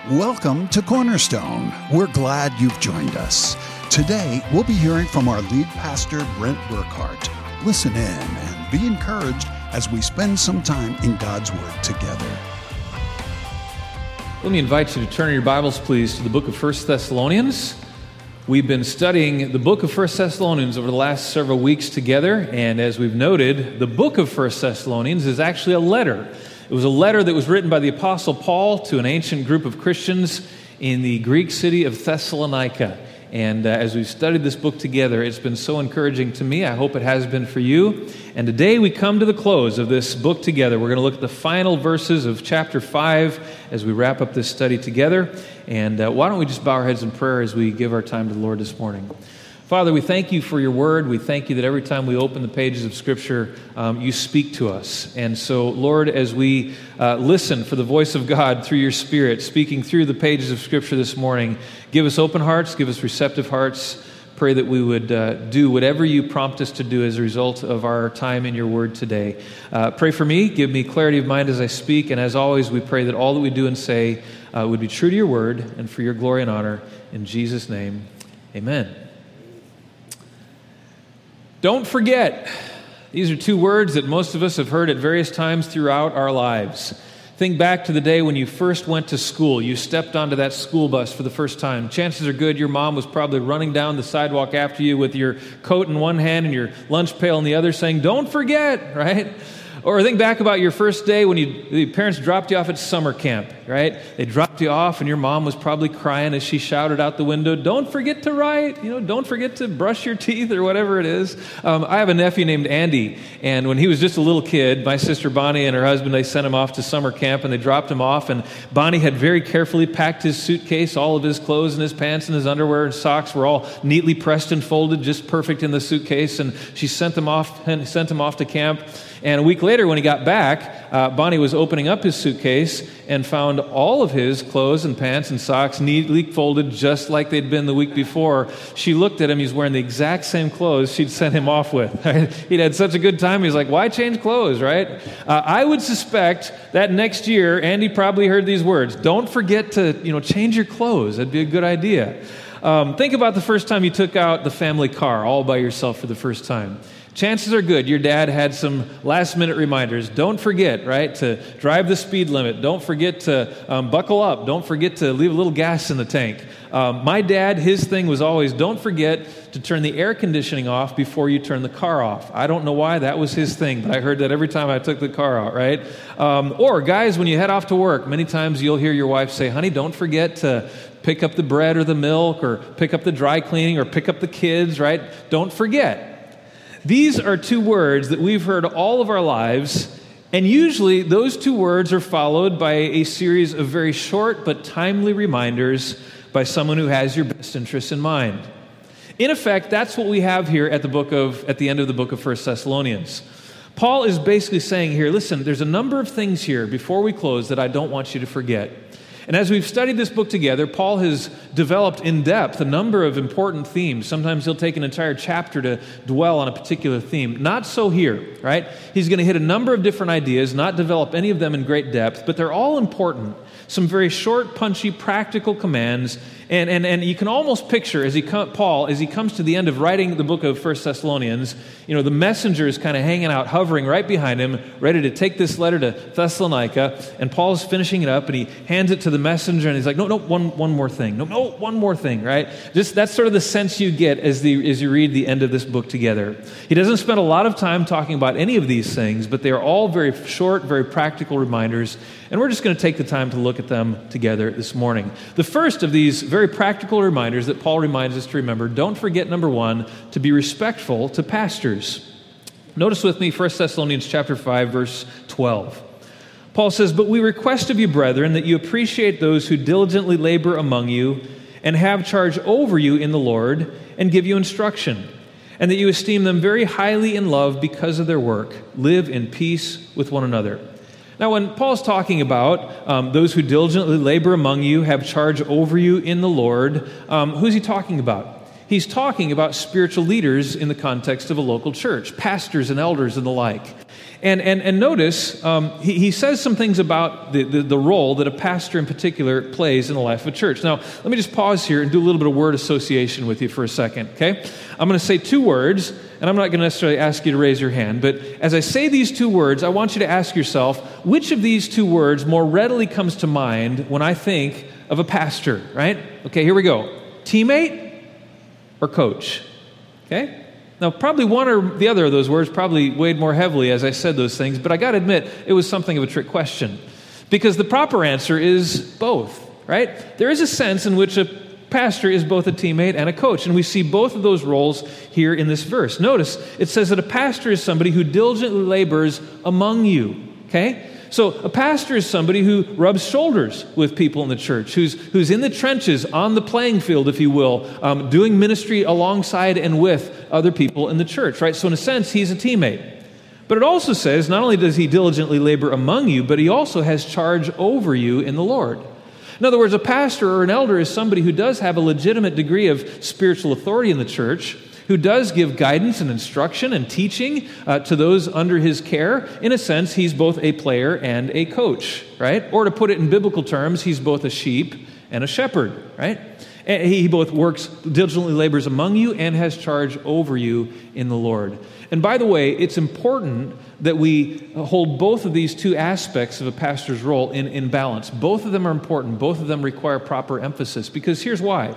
Welcome to Cornerstone. We're glad you've joined us. Today, we'll be hearing from our lead pastor, Brent Burkhart. Listen in and be encouraged as we spend some time in God's Word together. Let me invite you to turn your Bibles, please, to the book of 1 Thessalonians. We've been studying the book of 1 Thessalonians over the last several weeks together, and as we've noted, the book of 1 Thessalonians is actually a letter. It was a letter that was written by the Apostle Paul to an ancient group of Christians in the Greek city of Thessalonica. And as we've studied this book together, it's been so encouraging to me. I hope it has been for you. And today we come to the close of this book together. We're going to look at the final verses of chapter 5 as we wrap up this study together. And why don't we just bow our heads in prayer as we give our time to the Lord this morning. Father, we thank you for your word. We thank you that every time we open the pages of Scripture, you speak to us. And so, Lord, as we listen for the voice of God through your Spirit, speaking through the pages of Scripture this morning, give us open hearts, give us receptive hearts. Pray that we would do whatever you prompt us to do as a result of our time in your word today. Pray for me, give me clarity of mind as I speak, and as always, we pray that all that we do and say would be true to your word and for your glory and honor. In Jesus' name, amen. Don't forget. These are two words that most of us have heard at various times throughout our lives. Think back to the day when you first went to school. You stepped onto that school bus for the first time. Chances are good your mom was probably running down the sidewalk after you with your coat in one hand and your lunch pail in the other saying, "Don't forget," right? Or think back about your first day when the parents dropped you off at summer camp, right? They dropped you off and your mom was probably crying as she shouted out the window, "Don't forget to write, don't forget to brush your teeth," or whatever it is. I have a nephew named Andy, and when he was just a little kid, my sister Bonnie and her husband, they sent him off to summer camp and they dropped him off, and Bonnie had very carefully packed his suitcase. All of his clothes and his pants and his underwear and socks were all neatly pressed and folded, just perfect in the suitcase, and she sent him off to camp. And a week later, when he got back, Bonnie was opening up his suitcase and found all of his clothes and pants and socks neatly folded just like they'd been the week before. She looked at him. He's wearing the exact same clothes she'd sent him off with. He'd had such a good time. He's like, why change clothes, right? I would suspect that next year, Andy probably heard these words, "Don't forget to, change your clothes. That'd be a good idea." Think about the first time you took out the family car all by yourself for the first time. Chances are good your dad had some last-minute reminders. Don't forget, right, to drive the speed limit. Don't forget to buckle up. Don't forget to leave a little gas in the tank. My dad, his thing was always, don't forget to turn the air conditioning off before you turn the car off. I don't know why that was his thing, but I heard that every time I took the car out, right? Or guys, when you head off to work, many times you'll hear your wife say, "Honey, don't forget to pick up the bread or the milk or pick up the dry cleaning or pick up the kids," right? Don't forget. These are two words that we've heard all of our lives, and usually those two words are followed by a series of very short but timely reminders by someone who has your best interests in mind. In effect, that's what we have here at the end of the book of 1 Thessalonians. Paul is basically saying here, listen, there's a number of things here before we close that I don't want you to forget. And as we've studied this book together, Paul has developed in depth a number of important themes. Sometimes he'll take an entire chapter to dwell on a particular theme. Not so here, right? He's going to hit a number of different ideas, not develop any of them in great depth, but they're all important. Some very short, punchy, practical commands. And you can almost picture Paul, as he comes to the end of writing the book of 1 Thessalonians, the messenger is kind of hanging out, hovering right behind him, ready to take this letter to Thessalonica, and Paul's finishing it up, and he hands it to the messenger, and he's like, no, one more thing. No, one more thing, right? Just that's sort of the sense you get as you read the end of this book together. He doesn't spend a lot of time talking about any of these things, but they are all very short, very practical reminders, and we're just going to take the time to look at them together this morning. The first of these very practical reminders that Paul reminds us to remember, don't forget, number one, to be respectful to pastors. Notice with me 1 Thessalonians chapter 5, verse 12. Paul says, "But we request of you, brethren, that you appreciate those who diligently labor among you and have charge over you in the Lord and give you instruction, and that you esteem them very highly in love because of their work. Live in peace with one another." Now, when Paul's talking about those who diligently labor among you, have charge over you in the Lord, who's he talking about? He's talking about spiritual leaders in the context of a local church, pastors and elders and the like. And notice, he says some things about the role that a pastor in particular plays in the life of a church. Now, let me just pause here and do a little bit of word association with you for a second, okay? I'm going to say two words, and I'm not going to necessarily ask you to raise your hand, but as I say these two words, I want you to ask yourself, which of these two words more readily comes to mind when I think of a pastor, right? Okay, here we go. Teammate or coach, okay? Now, probably one or the other of those words probably weighed more heavily as I said those things, but I got to admit, it was something of a trick question. Because the proper answer is both, right? There is a sense in which a pastor is both a teammate and a coach, and we see both of those roles here in this verse. Notice, it says that a pastor is somebody who diligently labors among you, okay? So a pastor is somebody who rubs shoulders with people in the church, who's in the trenches, on the playing field, if you will, doing ministry alongside and with other people in the church, right? So in a sense, he's a teammate. But it also says, not only does he diligently labor among you, but he also has charge over you in the Lord. In other words, a pastor or an elder is somebody who does have a legitimate degree of spiritual authority in the church, who does give guidance and instruction and teaching to those under his care. In a sense, he's both a player and a coach, right? Or to put it in biblical terms, he's both a sheep and a shepherd, right? And he both works, diligently labors among you and has charge over you in the Lord. And by the way, it's important that we hold both of these two aspects of a pastor's role in balance. Both of them are important. Both of them require proper emphasis, because here's why.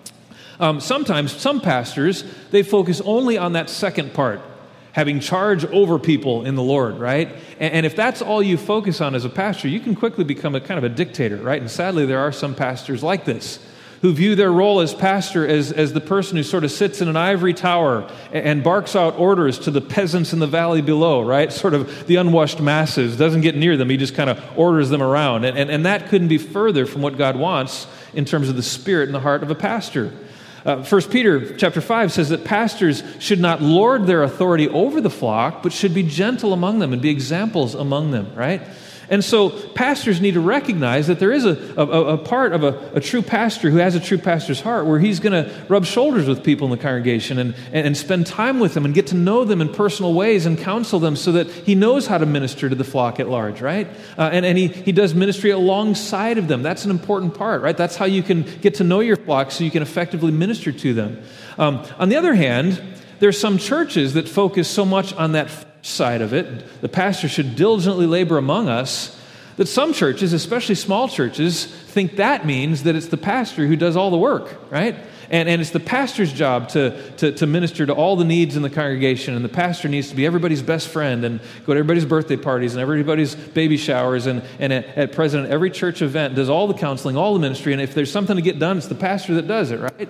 Sometimes some pastors, they focus only on that second part, having charge over people in the Lord, right? And if that's all you focus on as a pastor, you can quickly become a kind of a dictator, right? And sadly, there are some pastors like this, who view their role as pastor as the person who sort of sits in an ivory tower and barks out orders to the peasants in the valley below, right? Sort of the unwashed masses, doesn't get near them, he just kind of orders them around. And that couldn't be further from what God wants in terms of the spirit and the heart of a pastor. 1 Peter chapter 5 says that pastors should not lord their authority over the flock, but should be gentle among them and be examples among them, right? And so pastors need to recognize that there is a part of a true pastor who has a true pastor's heart, where he's going to rub shoulders with people in the congregation and spend time with them and get to know them in personal ways and counsel them so that he knows how to minister to the flock at large, right? And he does ministry alongside of them. That's an important part, right? That's how you can get to know your flock so you can effectively minister to them. On the other hand, there's some churches that focus so much on that side of it, the pastor should diligently labor among us, that some churches, especially small churches, think that means that it's the pastor who does all the work, right? And it's the pastor's job to minister to all the needs in the congregation, and the pastor needs to be everybody's best friend and go to everybody's birthday parties and everybody's baby showers and at present every church event, does all the counseling, all the ministry, and if there's something to get done, it's the pastor that does it, right?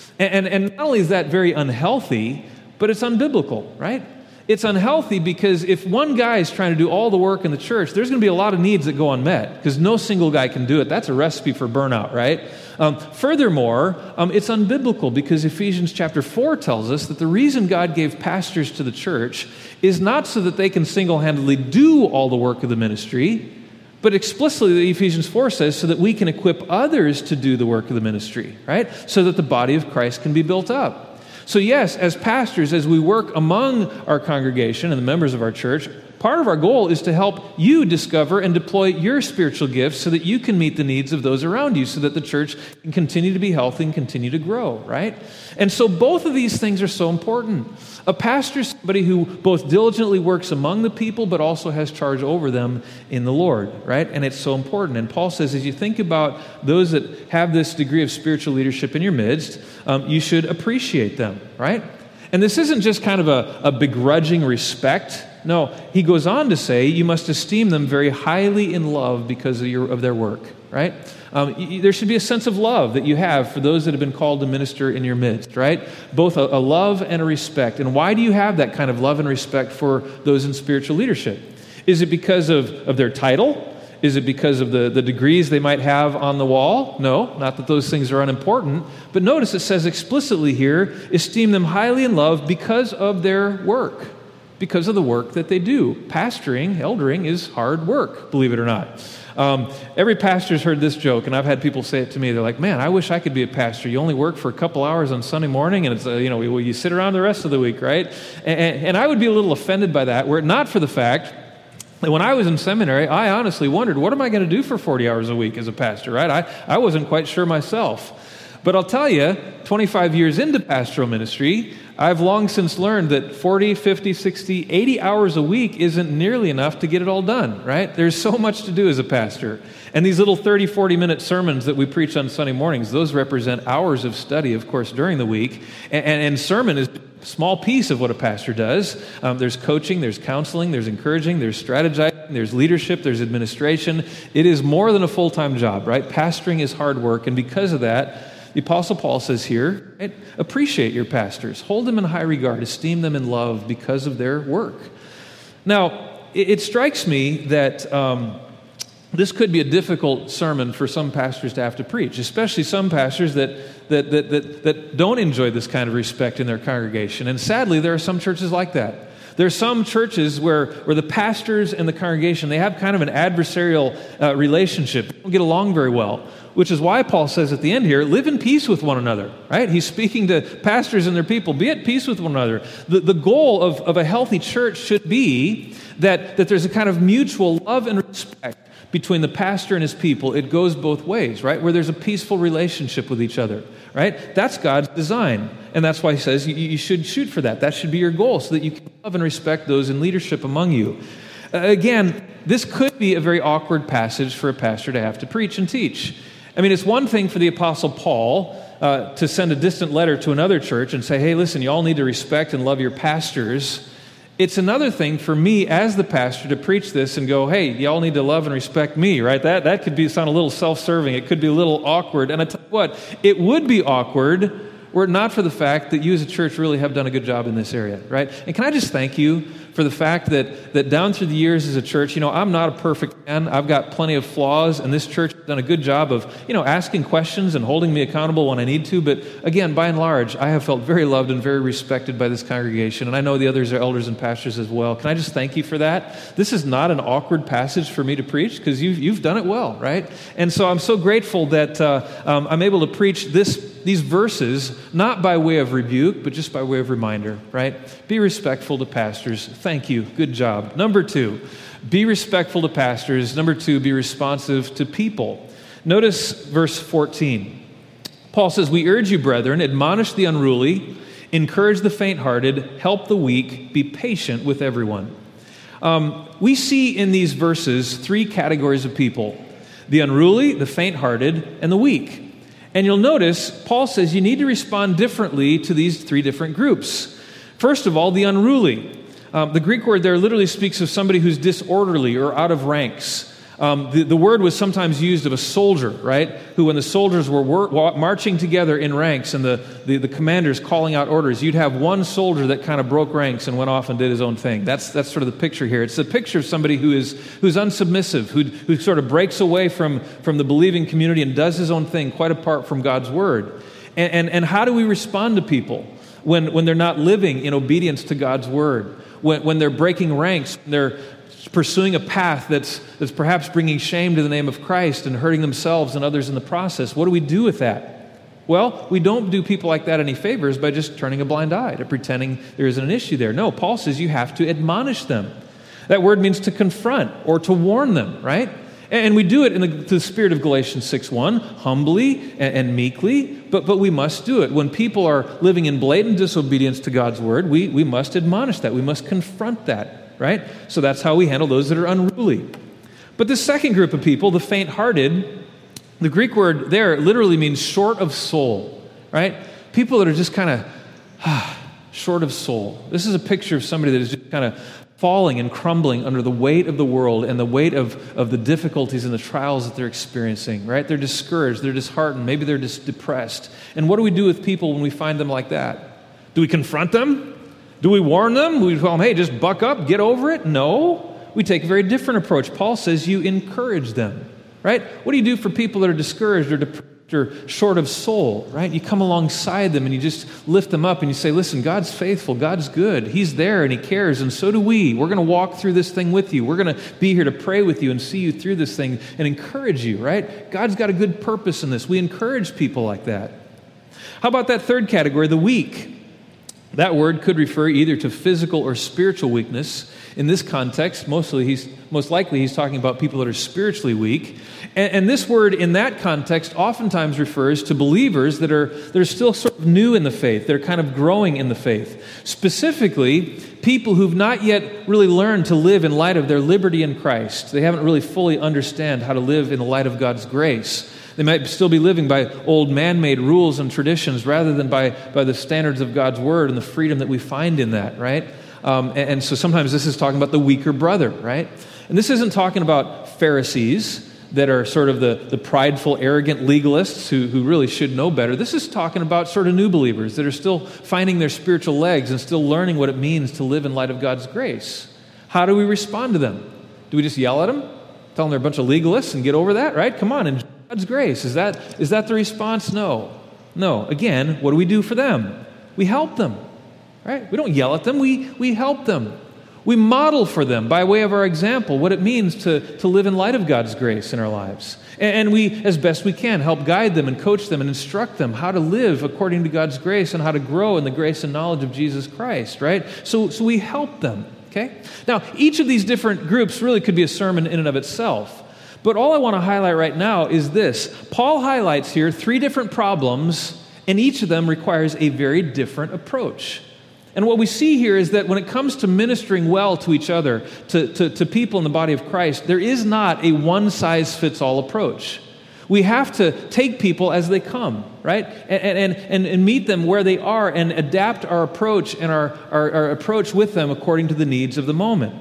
And not only is that very unhealthy, but it's unbiblical, right? It's unhealthy because if one guy is trying to do all the work in the church, there's going to be a lot of needs that go unmet because no single guy can do it. That's a recipe for burnout, right? Furthermore, it's unbiblical because Ephesians chapter 4 tells us that the reason God gave pastors to the church is not so that they can single-handedly do all the work of the ministry, but explicitly, Ephesians 4 says, so that we can equip others to do the work of the ministry, right? So that the body of Christ can be built up. So yes, as pastors, as we work among our congregation and the members of our church, part of our goal is to help you discover and deploy your spiritual gifts so that you can meet the needs of those around you, so that the church can continue to be healthy and continue to grow, right? And so both of these things are so important. A pastor is somebody who both diligently works among the people, but also has charge over them in the Lord, right? And it's so important. And Paul says, as you think about those that have this degree of spiritual leadership in your midst, you should appreciate them, right? And this isn't just kind of a begrudging respect. No, he goes on to say, you must esteem them very highly in love because of their work, right? There should be a sense of love that you have for those that have been called to minister in your midst, right? Both a love and a respect. And why do you have that kind of love and respect for those in spiritual leadership? Is it because of their title? Is it because of the degrees they might have on the wall? No, not that those things are unimportant. But notice it says explicitly here, esteem them highly in love because of their work, because of the work that they do. Pastoring, eldering is hard work, believe it or not. Every pastor's heard this joke, and I've had people say it to me. They're like, man, I wish I could be a pastor. You only work for a couple hours on Sunday morning, and it's you sit around the rest of the week, right? And I would be a little offended by that, were it not for the fact And when I was in seminary, I honestly wondered, what am I going to do for 40 hours a week as a pastor, right? I wasn't quite sure myself. But I'll tell you, 25 years into pastoral ministry, I've long since learned that 40, 50, 60, 80 hours a week isn't nearly enough to get it all done, right? There's so much to do as a pastor. And these little 30, 40-minute sermons that we preach on Sunday mornings, those represent hours of study, of course, during the week. And sermon is a small piece of what a pastor does. There's coaching, there's counseling, there's encouraging, there's strategizing, there's leadership, there's administration. It is more than a full-time job, right? Pastoring is hard work, and because of that, the Apostle Paul says here, right, appreciate your pastors. Hold them in high regard. Esteem them in love because of their work. Now, it strikes me that this could be a difficult sermon for some pastors to have to preach, especially some pastors that don't enjoy this kind of respect in their congregation. And sadly, there are some churches like that. There are some churches where the pastors and the congregation, they have kind of an adversarial relationship. They don't get along very well, which is why Paul says at the end here, live in peace with one another, right? He's speaking to pastors and their people. Be at peace with one another. The goal of a healthy church should be that there's a kind of mutual love and respect between the pastor and his people. It goes both ways, right? Where there's a peaceful relationship with each other, right? That's God's design. And that's why he says you should shoot for that. That should be your goal so that you can love and respect those in leadership among you. Again, this could be a very awkward passage for a pastor to have to preach and teach. I mean, it's one thing for the Apostle Paul to send a distant letter to another church and say, hey, listen, you all need to respect and love your pastors. It's another thing for me as the pastor to preach this and go, hey, you all need to love and respect me, right? That could sound a little self-serving. It could be a little awkward. And I tell you what, it would be awkward were it not for the fact that you as a church really have done a good job in this area, right? And can I just thank you for the fact that down through the years as a church, I'm not a perfect man. I've got plenty of flaws, and this church has done a good job of, asking questions and holding me accountable when I need to. But again, by and large, I have felt very loved and very respected by this congregation, and I know the others are elders and pastors as well. Can I just thank you for that? This is not an awkward passage for me to preach because you've done it well, right? And so I'm so grateful that I'm able to preach these verses, not by way of rebuke, but just by way of reminder, right? Be respectful to pastors. Thank you. Good job. Number 2, be respectful to pastors. Number 2, be responsive to people. Notice verse 14. Paul says, we urge you, brethren, admonish the unruly, encourage the faint-hearted, help the weak, be patient with everyone. We see in these verses 3 categories of people: the unruly, the faint-hearted, and the weak. And you'll notice, Paul says you need to respond differently to these 3 different groups. First of all, the unruly. The Greek word there literally speaks of somebody who's disorderly or out of ranks. The word was sometimes used of a soldier, right? Who, when the soldiers were marching together in ranks and the commanders calling out orders, you'd have one soldier that kind of broke ranks and went off and did his own thing. That's sort of the picture here. It's a picture of somebody who's unsubmissive, who sort of breaks away from the believing community and does his own thing, quite apart from God's word. And how do we respond to people when they're not living in obedience to God's word? When they're breaking ranks, when they're pursuing a path that's perhaps bringing shame to the name of Christ and hurting themselves and others in the process. What do we do with that? Well, we don't do people like that any favors by just turning a blind eye to pretending there isn't an issue there. No, Paul says you have to admonish them. That word means to confront or to warn them, right? And we do it in the spirit of Galatians 6:1, humbly and meekly, but we must do it. When people are living in blatant disobedience to God's word, we must admonish that. We must confront that. Right? So that's how we handle those that are unruly. But the second group of people, the faint-hearted, the Greek word there literally means short of soul, right? People that are just kind of short of soul. This is a picture of somebody that is just kind of falling and crumbling under the weight of the world and the weight of the difficulties and the trials that they're experiencing, right? They're discouraged, they're disheartened, maybe they're just depressed. And what do we do with people when we find them like that? Do we confront them? Do we warn them? Do we tell them, hey, just buck up, get over it? No. We take a very different approach. Paul says you encourage them, right? What do you do for people that are discouraged or depressed or short of soul, right? You come alongside them and you just lift them up and you say, listen, God's faithful, God's good. He's there and He cares, and so do we. We're going to walk through this thing with you. We're going to be here to pray with you and see you through this thing and encourage you, right? God's got a good purpose in this. We encourage people like that. How about that third category, the weak? That word could refer either to physical or spiritual weakness. In this context, most likely he's talking about people that are spiritually weak. And this word in that context oftentimes refers to believers that are still sort of new in the faith. They're kind of growing in the faith. Specifically, people who've not yet really learned to live in light of their liberty in Christ. They haven't really fully understand how to live in the light of God's grace. They might still be living by old man-made rules and traditions rather than by the standards of God's Word and the freedom that we find in that, right? And so sometimes this is talking about the weaker brother, right? And this isn't talking about Pharisees that are sort of the prideful, arrogant legalists who really should know better. This is talking about sort of new believers that are still finding their spiritual legs and still learning what it means to live in light of God's grace. How do we respond to them? Do we just yell at them? Tell them they're a bunch of legalists and get over that, right? Come on, enjoy God's grace. Is that the response? No. Again, what do we do for them? We help them, right? We don't yell at them. We help them. We model for them by way of our example what it means to live in light of God's grace in our lives. And we, as best we can, help guide them and coach them and instruct them how to live according to God's grace and how to grow in the grace and knowledge of Jesus Christ, right? So we help them, okay? Now, each of these different groups really could be a sermon in and of itself. But all I want to highlight right now is this. Paul highlights here 3 different problems, and each of them requires a very different approach. And what we see here is that when it comes to ministering well to each other, to people in the body of Christ, there is not a one-size-fits-all approach. We have to take people as they come, right? And meet them where they are and adapt our approach and our approach with them according to the needs of the moment.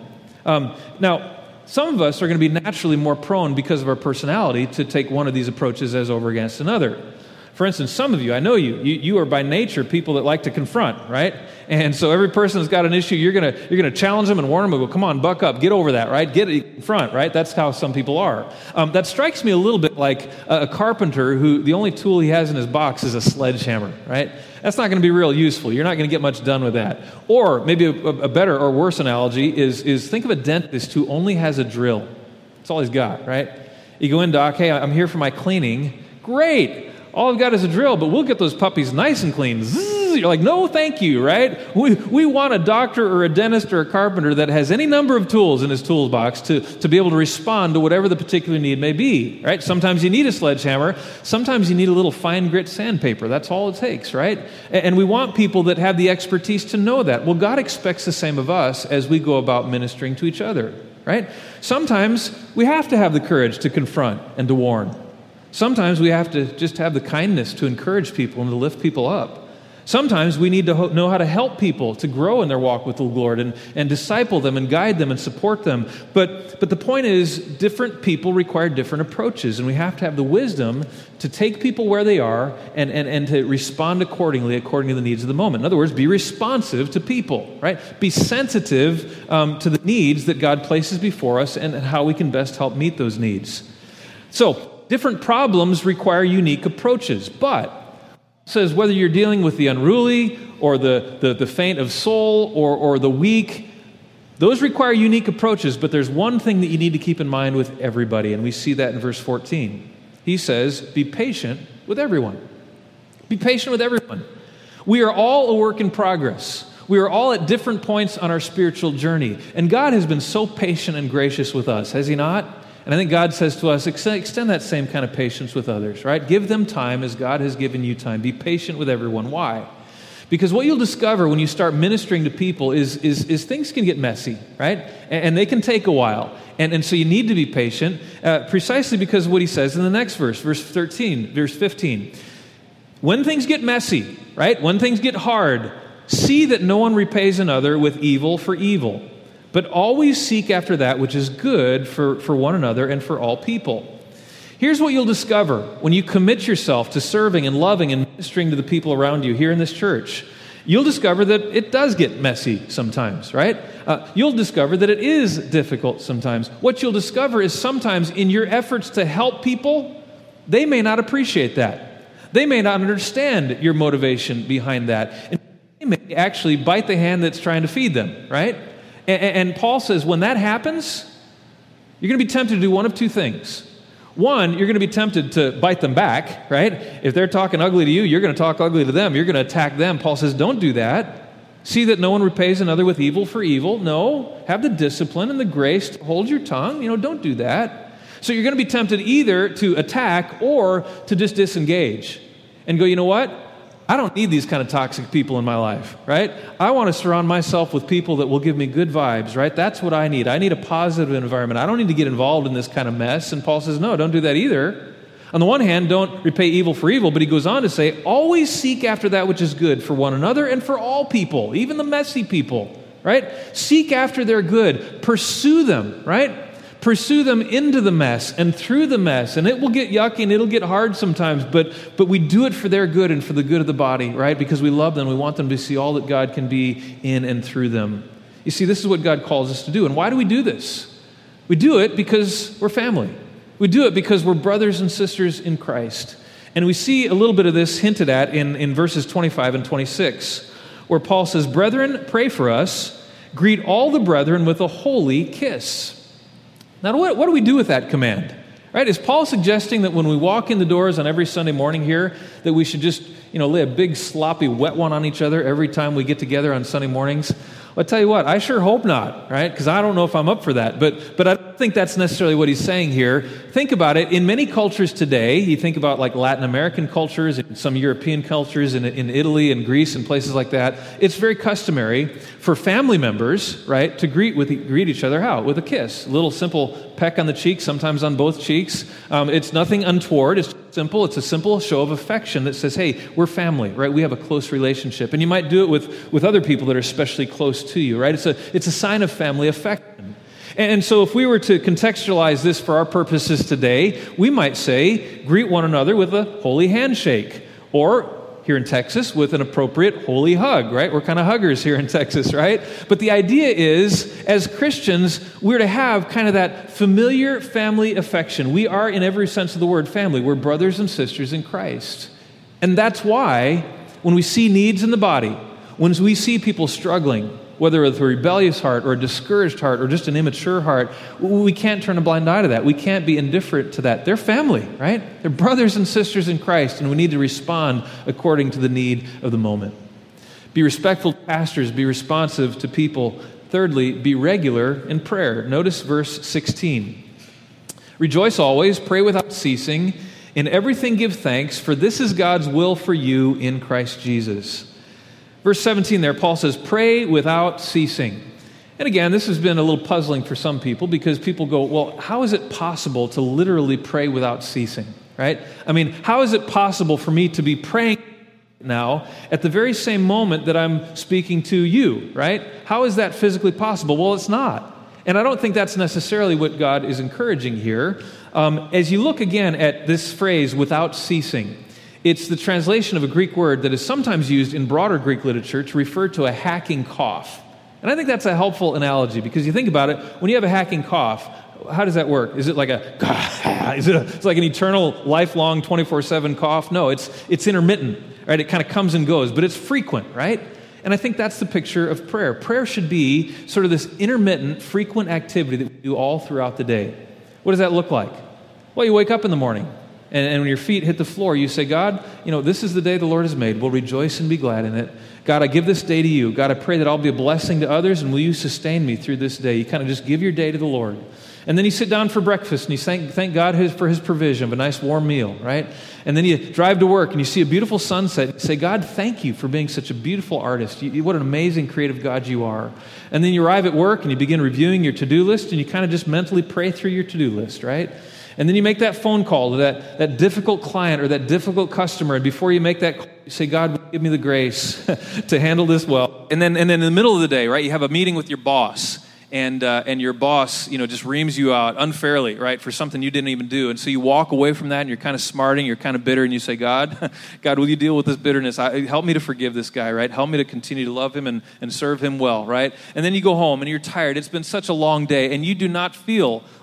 Now, some of us are going to be naturally more prone because of our personality to take one of these approaches as over against another. For instance, some of you, I know you are by nature people that like to confront, right? And so every person that's got an issue, you're going to challenge them and warn them and go, come on, buck up, get over that, right? Get in front, right? That's how some people are. That strikes me a little bit like a carpenter who the only tool he has in his box is a sledgehammer, right? That's not going to be real useful. You're not going to get much done with that. Or maybe a better or worse analogy is think of a dentist who only has a drill. That's all he's got, right? You go in, doc, hey, I'm here for my cleaning. Great. All I've got is a drill, but we'll get those puppies nice and clean. Zzz, you're like, no, thank you, right? We want a doctor or a dentist or a carpenter that has any number of tools in his toolbox to be able to respond to whatever the particular need may be, right? Sometimes you need a sledgehammer. Sometimes you need a little fine grit sandpaper. That's all it takes, right? And we want people that have the expertise to know that. Well, God expects the same of us as we go about ministering to each other, right? Sometimes we have to have the courage to confront and to warn. Sometimes we have to just have the kindness to encourage people and to lift people up. Sometimes we need to know how to help people to grow in their walk with the Lord and disciple them and guide them and support them. But the point is, different people require different approaches, and we have to have the wisdom to take people where they are and to respond accordingly, according to the needs of the moment. In other words, be responsive to people, right? Be sensitive to the needs that God places before us and how we can best help meet those needs. So, different problems require unique approaches, but it says whether you're dealing with the unruly or the faint of soul or the weak, those require unique approaches, but there's one thing that you need to keep in mind with everybody, and we see that in verse 14. He says, be patient with everyone. Be patient with everyone. We are all a work in progress. We are all at different points on our spiritual journey, and God has been so patient and gracious with us, has He not? And I think God says to us, extend that same kind of patience with others, right? Give them time as God has given you time. Be patient with everyone. Why? Because what you'll discover when you start ministering to people is things can get messy, right? And they can take a while. And so you need to be patient, precisely because of what he says in the next verse 15. When things get messy, right? When things get hard, see that no one repays another with evil for evil. But always seek after that which is good for one another and for all people. Here's what you'll discover when you commit yourself to serving and loving and ministering to the people around you here in this church. You'll discover that it does get messy sometimes, right? You'll discover that it is difficult sometimes. What you'll discover is sometimes in your efforts to help people, they may not appreciate that. They may not understand your motivation behind that. And they may actually bite the hand that's trying to feed them, right? And Paul says when that happens, you're going to be tempted to do one of two things. One, you're going to be tempted to bite them back, right? If they're talking ugly to you, you're going to talk ugly to them. You're going to attack them. Paul says, don't do that. See that no one repays another with evil for evil. No, have the discipline and the grace to hold your tongue. Don't do that. So you're going to be tempted either to attack or to just disengage and go, you know what? I don't need these kind of toxic people in my life, right? I want to surround myself with people that will give me good vibes, right? That's what I need. I need a positive environment. I don't need to get involved in this kind of mess. And Paul says, no, don't do that either. On the one hand, don't repay evil for evil, but he goes on to say, always seek after that which is good for one another and for all people, even the messy people, right? Seek after their good. Pursue them, right? Pursue them into the mess and through the mess. And it will get yucky and it'll get hard sometimes, but we do it for their good and for the good of the body, right? Because we love them. We want them to see all that God can be in and through them. You see, this is what God calls us to do. And why do we do this? We do it because we're family. We do it because we're brothers and sisters in Christ. And we see a little bit of this hinted at in verses 25 and 26, where Paul says, "Brethren, pray for us. Greet all the brethren with a holy kiss." Now, what do we do with that command? Right? Is Paul suggesting that when we walk in the doors on every Sunday morning here, that we should just, lay a big sloppy wet one on each other every time we get together on Sunday mornings? Well, I tell you what, I sure hope not, right? Because I don't know if I'm up for that. But I don't think that's necessarily what he's saying here. Think about it. In many cultures today, you think about like Latin American cultures, and some European cultures in Italy and Greece and places like that, it's very customary for family members, right, to greet each other how? With a kiss. A little simple peck on the cheek, sometimes on both cheeks. It's nothing untoward. It's simple. It's a simple show of affection that says, hey, we're family, right? We have a close relationship. And you might do it with other people that are especially close to you, right? It's a sign of family affection. And so if we were to contextualize this for our purposes today, we might say, greet one another with a holy handshake, or here in Texas, with an appropriate holy hug, right? We're kind of huggers here in Texas, right? But the idea is, as Christians, we're to have kind of that familiar family affection. We are, in every sense of the word, family. We're brothers and sisters in Christ. And that's why, when we see needs in the body, when we see people struggling, whether with a rebellious heart or a discouraged heart or just an immature heart, we can't turn a blind eye to that. We can't be indifferent to that. They're family, right? They're brothers and sisters in Christ, and we need to respond according to the need of the moment. Be respectful to pastors. Be responsive to people. Thirdly, be regular in prayer. Notice verse 16. Rejoice always, pray without ceasing. In everything give thanks, for this is God's will for you in Christ Jesus. Verse 17 there, Paul says, pray without ceasing. And again, this has been a little puzzling for some people because people go, well, how is it possible to literally pray without ceasing, right? I mean, how is it possible for me to be praying now at the very same moment that I'm speaking to you, right? How is that physically possible? Well, it's not. And I don't think that's necessarily what God is encouraging here. As you look again at this phrase, without ceasing, it's the translation of a Greek word that is sometimes used in broader Greek literature to refer to a hacking cough. And I think that's a helpful analogy because you think about it, when you have a hacking cough, how does that work? Is it like it's like an eternal, lifelong, 24/7 cough? No, it's intermittent, right? It kind of comes and goes, but it's frequent, right? And I think that's the picture of prayer. Prayer should be sort of this intermittent, frequent activity that we do all throughout the day. What does that look like? Well, you wake up in the morning. And when your feet hit the floor, you say, God, this is the day the Lord has made. We'll rejoice and be glad in it. God, I give this day to you. God, I pray that I'll be a blessing to others, and will you sustain me through this day? You kind of just give your day to the Lord. And then you sit down for breakfast, and you thank God for his provision of a nice warm meal, right? And then you drive to work, and you see a beautiful sunset. You say, God, thank you for being such a beautiful artist. What an amazing creative God you are. And then you arrive at work, and you begin reviewing your to-do list, and you kind of just mentally pray through your to-do list, right? And then you make that phone call to that difficult client or that difficult customer. And before you make that call, you say, God, give me the grace to handle this well. And then in the middle of the day, right, you have a meeting with your boss. And your boss, just reams you out unfairly, right, for something you didn't even do. And so you walk away from that and you're kind of smarting, you're kind of bitter, and you say, God, will you deal with this bitterness? Help me to forgive this guy, right? Help me to continue to love him and serve him well, right? And then you go home and you're tired. It's been such a long day and you do not feel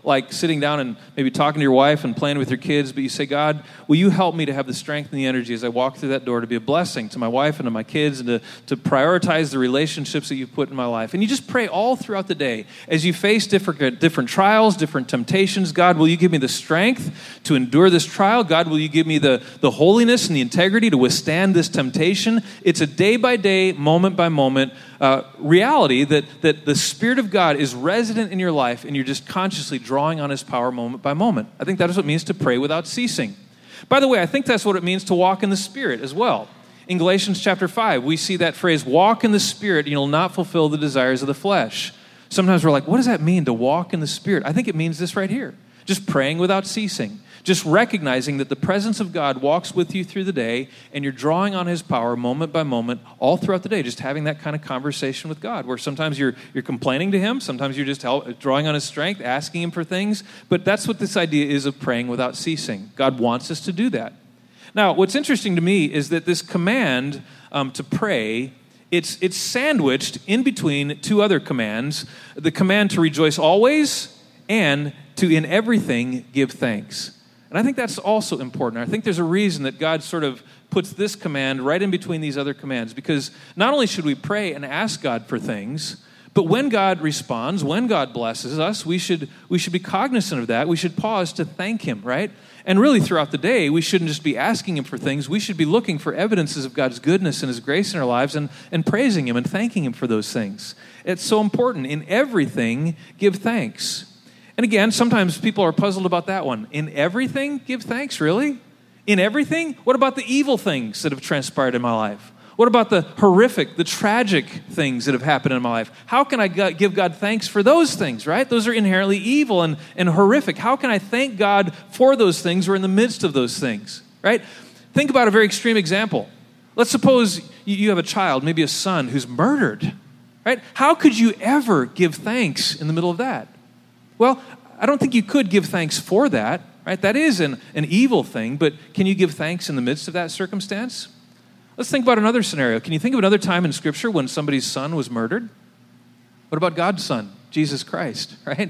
like sitting down and maybe talking to your wife and playing with your kids, but you say, God, will you help me to have the strength and the energy as I walk through that door to be a blessing to my wife and to my kids and to prioritize the relationships that you've put in my life. And you just pray all throughout the day. As you face different trials, different temptations, God, will you give me the strength to endure this trial? God, will you give me the holiness and the integrity to withstand this temptation? It's a day-by-day, moment-by-moment reality that the Spirit of God is resident in your life and you're just consciously drawing on His power moment by moment. I think that is what it means to pray without ceasing. By the way, I think that's what it means to walk in the Spirit as well. In Galatians chapter 5, we see that phrase, walk in the Spirit and you'll not fulfill the desires of the flesh. Sometimes we're like, what does that mean to walk in the Spirit? I think it means this right here. Just praying without ceasing. Just recognizing that the presence of God walks with you through the day and you're drawing on His power moment by moment all throughout the day, just having that kind of conversation with God where sometimes you're complaining to Him, sometimes you're just drawing on His strength, asking Him for things, but that's what this idea is of praying without ceasing. God wants us to do that. Now, what's interesting to me is that this command to pray, it's sandwiched in between two other commands, the command to rejoice always and to in everything give thanks. And I think that's also important. I think there's a reason that God sort of puts this command right in between these other commands, because not only should we pray and ask God for things, but when God responds, when God blesses us, we should be cognizant of that. We should pause to thank Him, right? And really throughout the day, we shouldn't just be asking Him for things. We should be looking for evidences of God's goodness and His grace in our lives and praising Him and thanking Him for those things. It's so important. In everything, give thanks. And again, sometimes people are puzzled about that one. In everything, give thanks, really? In everything? What about the evil things that have transpired in my life? What about the horrific, the tragic things that have happened in my life? How can I give God thanks for those things, right? Those are inherently evil and horrific. How can I thank God for those things or in the midst of those things, right? Think about a very extreme example. Let's suppose you have a child, maybe a son, who's murdered, right? How could you ever give thanks in the middle of that? Well, I don't think you could give thanks for that, right? That is an evil thing, but can you give thanks in the midst of that circumstance? Let's think about another scenario. Can you think of another time in Scripture when somebody's son was murdered? What about God's Son, Jesus Christ, right?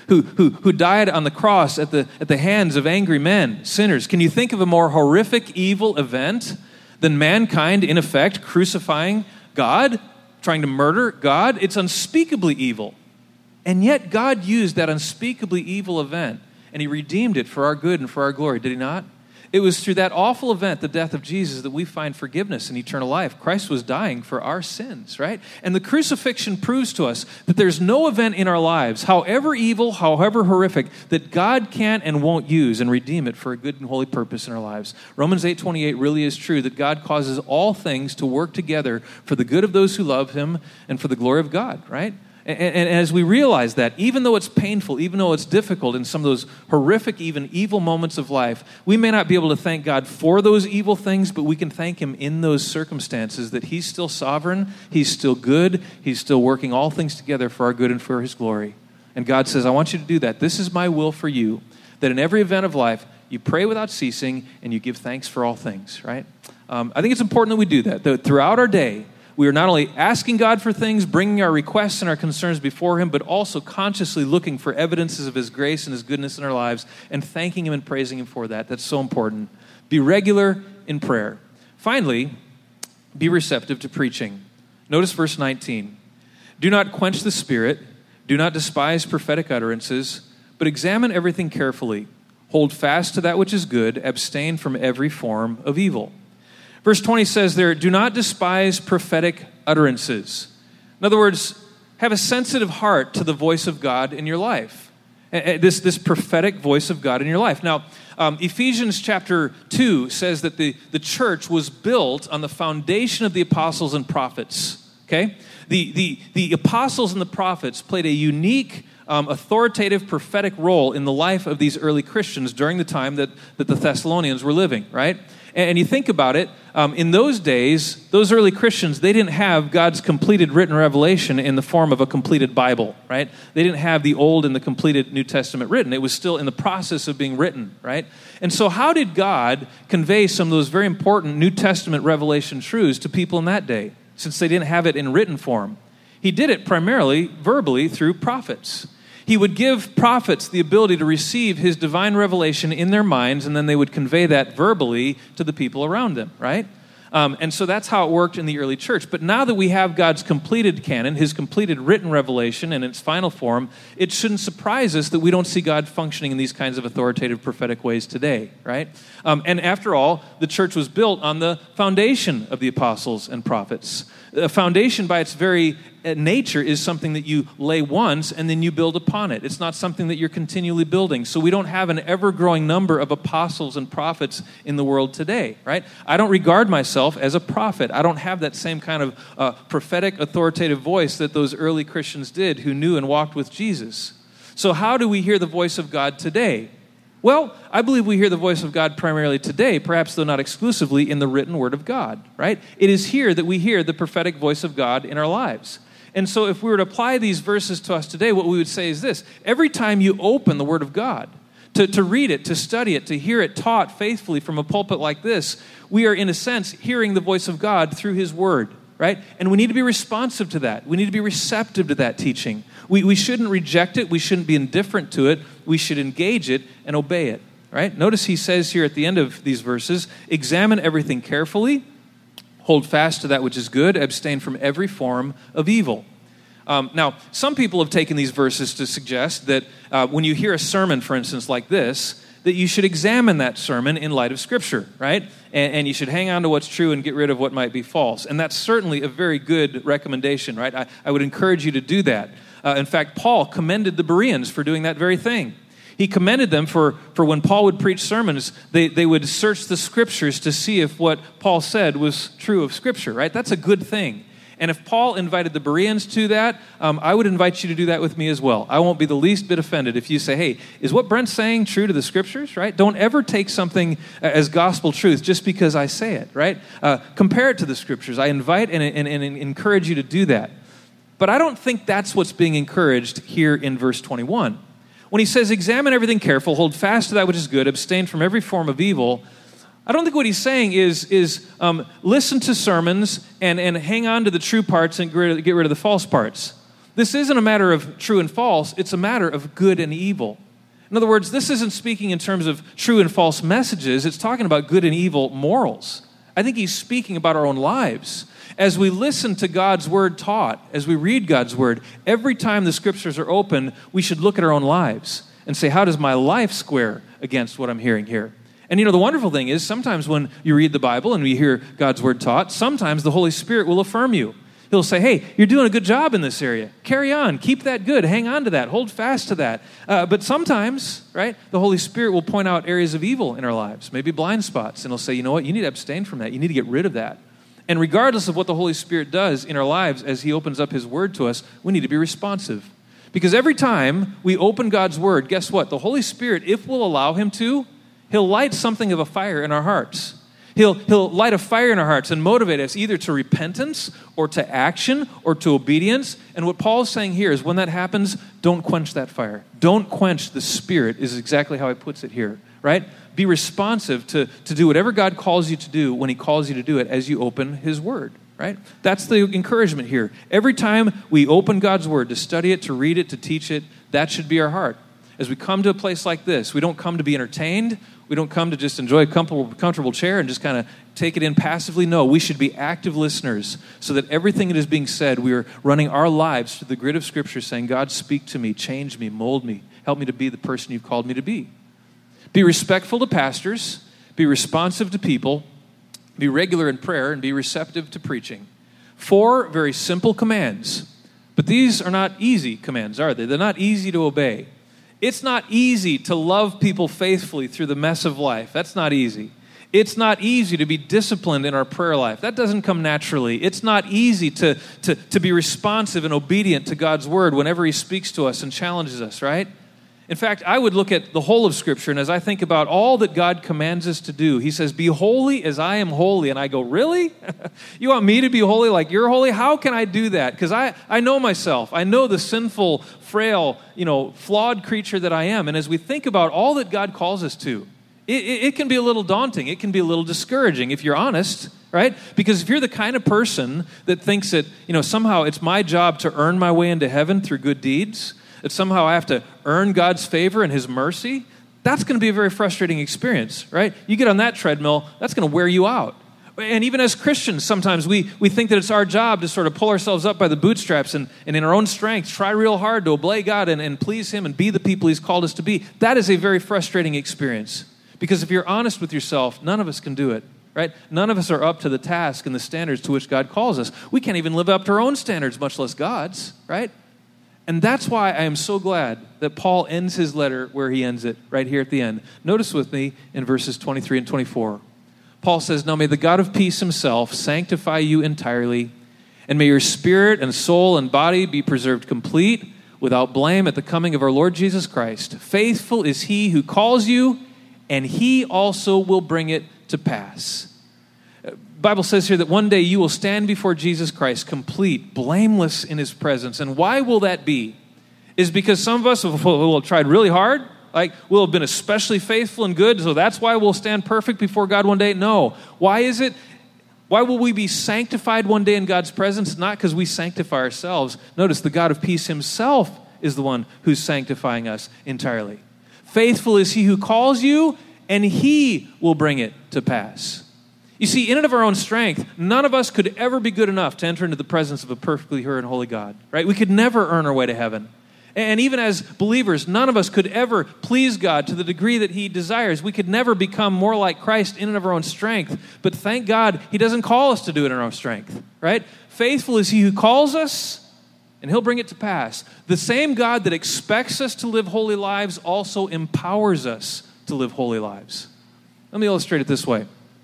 Who died on the cross at the hands of angry men, sinners. Can you think of a more horrific, evil event than mankind, in effect, crucifying God, trying to murder God? It's unspeakably evil. And yet God used that unspeakably evil event, and He redeemed it for our good and for our glory, did He not? It was through that awful event, the death of Jesus, that we find forgiveness and eternal life. Christ was dying for our sins, right? And the crucifixion proves to us that there's no event in our lives, however evil, however horrific, that God can't and won't use and redeem it for a good and holy purpose in our lives. Romans 8:28 really is true, that God causes all things to work together for the good of those who love Him and for the glory of God, right? And as we realize that, even though it's painful, even though it's difficult in some of those horrific, even evil moments of life, we may not be able to thank God for those evil things, but we can thank Him in those circumstances that He's still sovereign, He's still good, He's still working all things together for our good and for His glory. And God says, I want you to do that. This is my will for you, that in every event of life, you pray without ceasing and you give thanks for all things, right? I think it's important that we do that throughout our day. We are not only asking God for things, bringing our requests and our concerns before Him, but also consciously looking for evidences of His grace and His goodness in our lives and thanking Him and praising Him for that. That's so important. Be regular in prayer. Finally, be receptive to preaching. Notice verse 19. Do not quench the Spirit. Do not despise prophetic utterances, but examine everything carefully. Hold fast to that which is good. Abstain from every form of evil. Verse 20 says there, do not despise prophetic utterances. In other words, have a sensitive heart to the voice of God in your life. This prophetic voice of God in your life. Now, Ephesians chapter 2 says that the church was built on the foundation of the apostles and prophets. Okay? The apostles and the prophets played a unique, authoritative, prophetic role in the life of these early Christians during the time that the Thessalonians were living, right? And you think about it, in those days, those early Christians, they didn't have God's completed written revelation in the form of a completed Bible, right? They didn't have the Old and the completed New Testament written. It was still in the process of being written, right? And so how did God convey some of those very important New Testament revelation truths to people in that day, since they didn't have it in written form? He did it primarily verbally through prophets. He would give prophets the ability to receive his divine revelation in their minds, and then they would convey that verbally to the people around them, right? And so that's how it worked in the early church. But now that we have God's completed canon, his completed written revelation in its final form, it shouldn't surprise us that we don't see God functioning in these kinds of authoritative prophetic ways today, right? And after all, the church was built on the foundation of the apostles and prophets. A foundation by its very nature is something that you lay once and then you build upon it. It's not something that you're continually building. So we don't have an ever-growing number of apostles and prophets in the world today, right? I don't regard myself as a prophet. I don't have that same kind of prophetic, authoritative voice that those early Christians did who knew and walked with Jesus. So how do we hear the voice of God today? Well, I believe we hear the voice of God primarily today, perhaps though not exclusively, in the written word of God, right? It is here that we hear the prophetic voice of God in our lives. And so if we were to apply these verses to us today, what we would say is this: every time you open the word of God, to read it, to study it, to hear it taught faithfully from a pulpit like this, we are in a sense hearing the voice of God through his word, right? And we need to be responsive to that. We need to be receptive to that teaching. We shouldn't reject it. We shouldn't be indifferent to it. We should engage it and obey it, right? Notice he says here at the end of these verses, examine everything carefully, hold fast to that which is good, abstain from every form of evil. Now, some people have taken these verses to suggest that when you hear a sermon, for instance, like this, that you should examine that sermon in light of Scripture, right? And you should hang on to what's true and get rid of what might be false. And that's certainly a very good recommendation, right? I would encourage you to do that. In fact, Paul commended the Bereans for doing that very thing. He commended them for when Paul would preach sermons, they would search the Scriptures to see if what Paul said was true of Scripture, right? That's a good thing. And if Paul invited the Bereans to that, I would invite you to do that with me as well. I won't be the least bit offended if you say, hey, is what Brent's saying true to the Scriptures, right? Don't ever take something as gospel truth just because I say it, right? Compare it to the Scriptures. I invite and encourage you to do that. But I don't think that's what's being encouraged here in verse 21. When he says, examine everything careful, hold fast to that which is good, abstain from every form of evil, I don't think what he's saying is listen to sermons and hang on to the true parts and get rid of the false parts. This isn't a matter of true and false. It's a matter of good and evil. In other words, this isn't speaking in terms of true and false messages. It's talking about good and evil morals. I think he's speaking about our own lives. As we listen to God's word taught, as we read God's word, every time the Scriptures are open, we should look at our own lives and say, how does my life square against what I'm hearing here? And the wonderful thing is, sometimes when you read the Bible and we hear God's word taught, sometimes the Holy Spirit will affirm you. He'll say, hey, you're doing a good job in this area. Carry on. Keep that good. Hang on to that. Hold fast to that. But sometimes, right, the Holy Spirit will point out areas of evil in our lives, maybe blind spots, and he'll say, you know what, you need to abstain from that. You need to get rid of that. And regardless of what the Holy Spirit does in our lives as he opens up his word to us, we need to be responsive. Because every time we open God's word, guess what? The Holy Spirit, if we'll allow him to, he'll light something of a fire in our hearts. He'll light a fire in our hearts and motivate us either to repentance or to action or to obedience. And what Paul's saying here is when that happens, don't quench that fire. Don't quench the Spirit is exactly how he puts it here, right? Be responsive to do whatever God calls you to do when he calls you to do it as you open his word, right? That's the encouragement here. Every time we open God's word to study it, to read it, to teach it, that should be our heart. As we come to a place like this, we don't come to be entertained. We don't come to just enjoy a comfortable chair and just kind of take it in passively. No, we should be active listeners so that everything that is being said, we are running our lives through the grid of Scripture saying, God, speak to me, change me, mold me, help me to be the person you've called me to be. Be respectful to pastors, be responsive to people, be regular in prayer, and be receptive to preaching. 4 very simple commands, but these are not easy commands, are they? They're not easy to obey. It's not easy to love people faithfully through the mess of life. That's not easy. It's not easy to be disciplined in our prayer life. That doesn't come naturally. It's not easy to be responsive and obedient to God's word whenever he speaks to us and challenges us, right? In fact, I would look at the whole of Scripture, and as I think about all that God commands us to do, he says, be holy as I am holy. And I go, really? You want me to be holy like you're holy? How can I do that? Because I know myself. I know the sinful, frail, flawed creature that I am. And as we think about all that God calls us to, it can be a little daunting. It can be a little discouraging if you're honest, right? Because if you're the kind of person that thinks that, somehow it's my job to earn my way into heaven through good deeds, that somehow I have to earn God's favor and his mercy, that's going to be a very frustrating experience, right? You get on that treadmill, that's going to wear you out. And even as Christians, sometimes we think that it's our job to sort of pull ourselves up by the bootstraps and in our own strength, try real hard to obey God and please him and be the people he's called us to be. That is a very frustrating experience. Because if you're honest with yourself, none of us can do it, right? None of us are up to the task and the standards to which God calls us. We can't even live up to our own standards, much less God's, right? And that's why I am so glad that Paul ends his letter where he ends it, right here at the end. Notice with me in verses 23 and 24. Paul says, "Now may the God of peace himself sanctify you entirely, and may your spirit and soul and body be preserved complete, without blame at the coming of our Lord Jesus Christ. Faithful is he who calls you, and he also will bring it to pass." The Bible says here that one day you will stand before Jesus Christ, complete, blameless in his presence. And why will that be? Is because some of us will have tried really hard, like we'll have been especially faithful and good, so that's why we'll stand perfect before God one day? No. Why is it? Why will we be sanctified one day in God's presence? Not because we sanctify ourselves. Notice the God of peace himself is the one who's sanctifying us entirely. Faithful is he who calls you, and he will bring it to pass. You see, in and of our own strength, none of us could ever be good enough to enter into the presence of a perfectly pure and holy God, right? We could never earn our way to heaven. And even as believers, none of us could ever please God to the degree that he desires. We could never become more like Christ in and of our own strength. But thank God, he doesn't call us to do it in our own strength, right? Faithful is he who calls us, and he'll bring it to pass. The same God that expects us to live holy lives also empowers us to live holy lives. Let me illustrate it this way.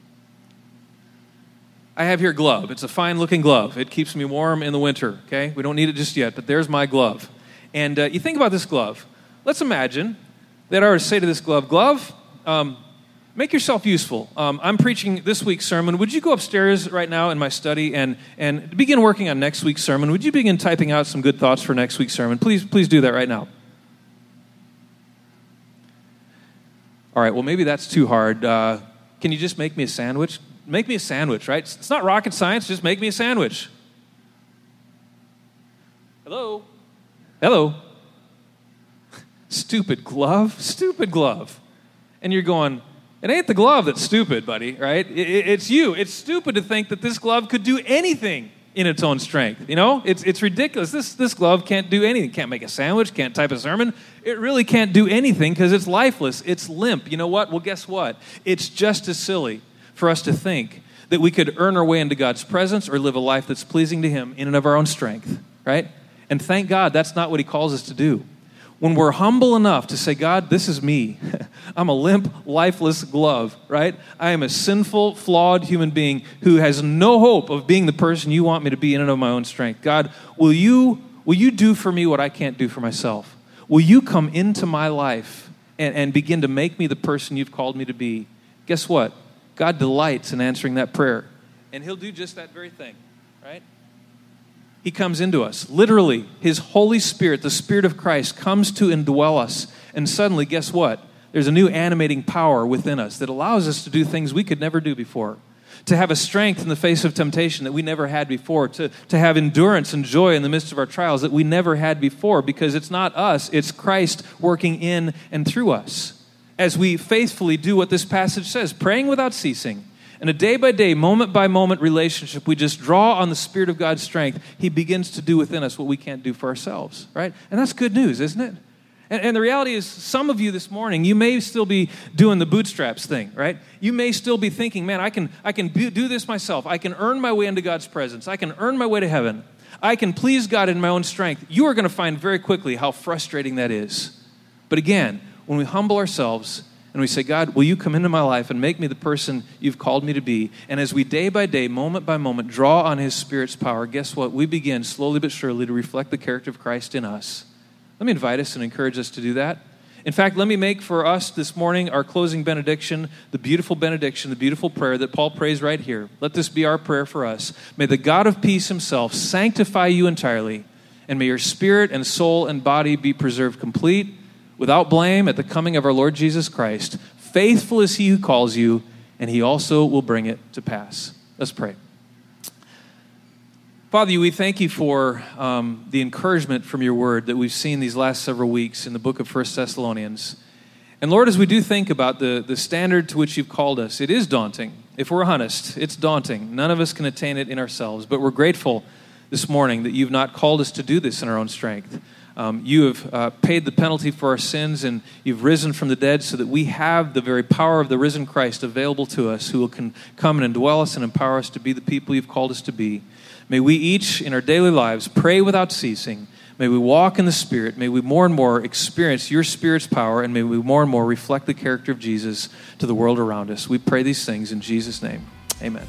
I have here a glove. It's a fine-looking glove. It keeps me warm in the winter, okay? We don't need it just yet, but there's my glove. And you think about this glove. Let's imagine that I were to say to this glove, make yourself useful. I'm preaching this week's sermon. Would you go upstairs right now in my study and begin working on next week's sermon? Would you begin typing out some good thoughts for next week's sermon? Please do that right now. All right, well, maybe that's too hard. Can you just make me a sandwich? Make me a sandwich, right? It's not rocket science. Just make me a sandwich. Hello? Hello? Stupid glove. And you're going, it ain't the glove that's stupid, buddy, right? It's you. It's stupid to think that this glove could do anything in its own strength. You know, it's ridiculous. This glove can't do anything. Can't make a sandwich, can't type a sermon. It really can't do anything because it's lifeless. It's limp. You know what? Well, guess what? It's just as silly for us to think that we could earn our way into God's presence or live a life that's pleasing to him in and of our own strength, right? And thank God that's not what he calls us to do. When we're humble enough to say, God, this is me. I'm a limp, lifeless glove, right? I am a sinful, flawed human being who has no hope of being the person you want me to be in and of my own strength. God, will you do for me what I can't do for myself? Will you come into my life and begin to make me the person you've called me to be? Guess what? God delights in answering that prayer. And he'll do just that very thing, right? He comes into us. Literally, his Holy Spirit, the Spirit of Christ, comes to indwell us. And suddenly, guess what? There's a new animating power within us that allows us to do things we could never do before. To have a strength in the face of temptation that we never had before. To have endurance and joy in the midst of our trials that we never had before. Because it's not us, it's Christ working in and through us. As we faithfully do what this passage says, praying without ceasing. In a day-by-day, moment-by-moment relationship, we just draw on the Spirit of God's strength. He begins to do within us what we can't do for ourselves, right? And that's good news, isn't it? And the reality is, some of you this morning, you may still be doing the bootstraps thing, right? You may still be thinking, man, I can do this myself. I can earn my way into God's presence. I can earn my way to heaven. I can please God in my own strength. You are going to find very quickly how frustrating that is. But again, when we humble ourselves and we say, God, will you come into my life and make me the person you've called me to be? And as we day by day, moment by moment, draw on his Spirit's power, guess what? We begin slowly but surely to reflect the character of Christ in us. Let me invite us and encourage us to do that. In fact, let me make for us this morning our closing benediction, the beautiful prayer that Paul prays right here. Let this be our prayer for us. May the God of peace himself sanctify you entirely, and may your spirit and soul and body be preserved complete, without blame at the coming of our Lord Jesus Christ. Faithful is he who calls you, and he also will bring it to pass. Let's pray. Father, we thank you for the encouragement from your word that we've seen these last several weeks in the book of 1 Thessalonians. And Lord, as we do think about the standard to which you've called us, it is daunting. If we're honest, it's daunting. None of us can attain it in ourselves, but we're grateful this morning that you've not called us to do this in our own strength. You have paid the penalty for our sins, and you've risen from the dead so that we have the very power of the risen Christ available to us, who can come and indwell us and empower us to be the people you've called us to be. May we each in our daily lives pray without ceasing. May we walk in the Spirit. May we more and more experience your Spirit's power, and may we more and more reflect the character of Jesus to the world around us. We pray these things in Jesus' name. Amen.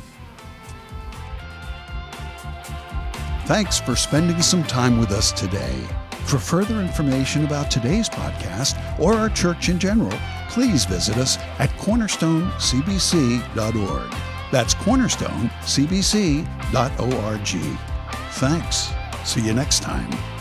Thanks for spending some time with us today. For further information about today's podcast or our church in general, please visit us at cornerstonecbc.org. That's cornerstonecbc.org. Thanks. See you next time.